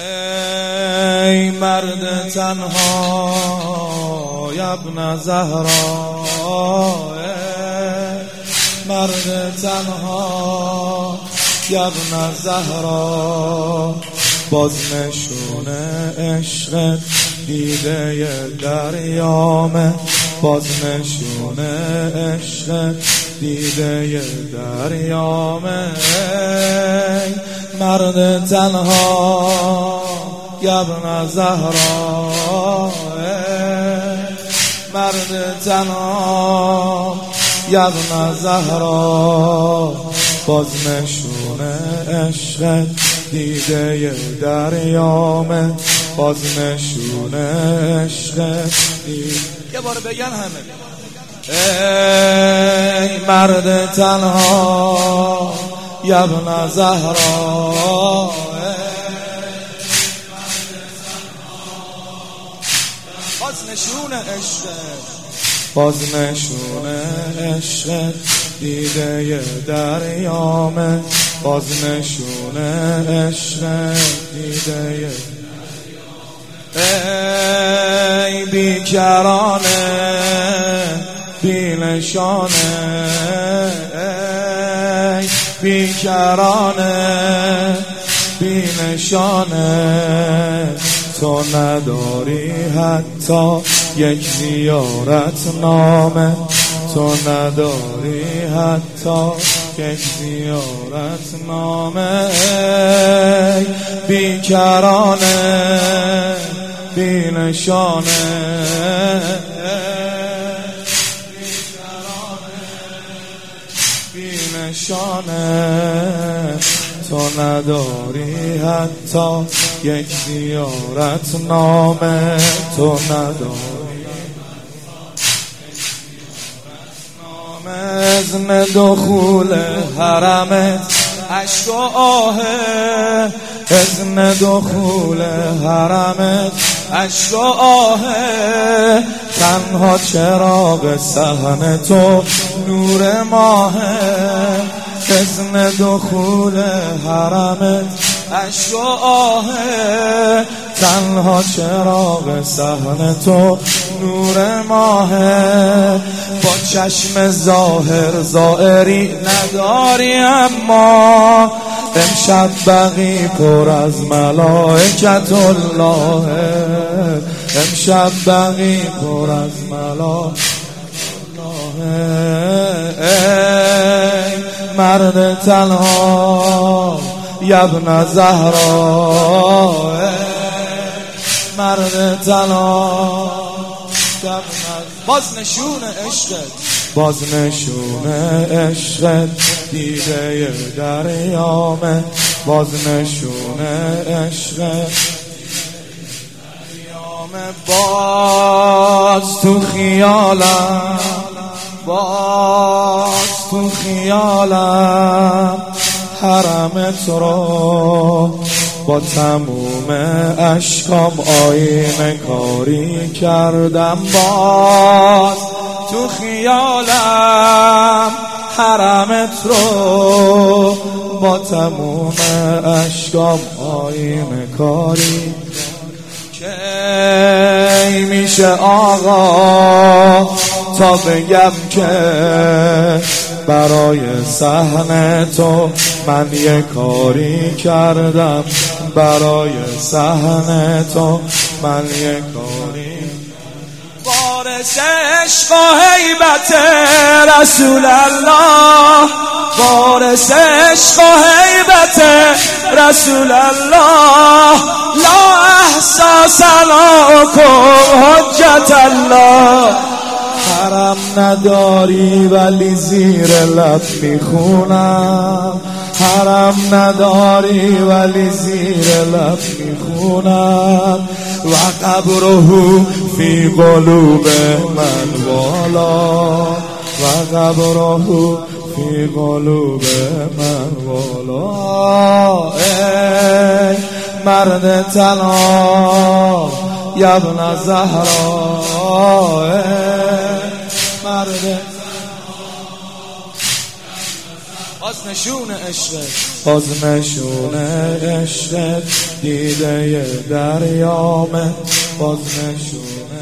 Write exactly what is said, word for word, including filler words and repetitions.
ای مرد تنها ابن زهرا، ای مرد تنها ابن زهرا، بازنشون عشق دیده دریامه، بازنشون عشق دیده دریامه. ای مرد تنها ابن زهرا، مرد تنها ابن زهرا، بازنشون عشق دیده دریامه، بازنشون عشق دیده. یه بار بگن همه. ای مرد تنها ابن زهرا، بازنشون عشق، بازنشون عشق دیده دریامه، بازنشون عشق دیده. ای بیکرانه بی نشانه، ای بیکرانه بی نشانه، تو نداری حتی یک زیارت نامه، تو نداری حتی یک زیارت نامه. ای بیکرانه بی نشانه، بی نشانه، تو نداری حتی یک زیارت نامه، تو نداری اذن دخول حرمت عشق و آهه، اذن دخول حرمت عشق و آهه، تنها چراغ صحن تو نور ماهه، اذن دخول حرمت عشق و آهه، تنها چراغ صحن تو نور ماهه، با چشم ظاهر ظاهری نداری، اما امشب بقی پر از ملائکت الله، امشب بقی پر از ملائکت الله. ای مرد تنها ابن زهرا، مرد تنها بازنشون عشقت، بازنشون عشقت دیده دریامه، بازنشون عشقت دریامه. باز تو خیالم، باز تو خیالم حرمت رو با تموم اشکام آینه کاری کردم، باز تو خیالم حرمت رو با تموم اشکام آینه کاری. کی میشه آقا تا بگم که برای صحن تو من یه کاری کردم، برای صحن تو من یه کاری. وارث عشق و هیبت رسول الله، وارث عشق و هیبت رسول الله، لا احساس لکم حجت الله. حرم نداری ولی زیر لب میخونم، حرم نداری ولی زیر لب میخونم، و قبره فی قلوب من والا، و قبره فی قلوب من والا. ای مرد تنها ابن زهرا، مرد باز نشون عشقت باز نشون عشقت دیده دریامه باز نشون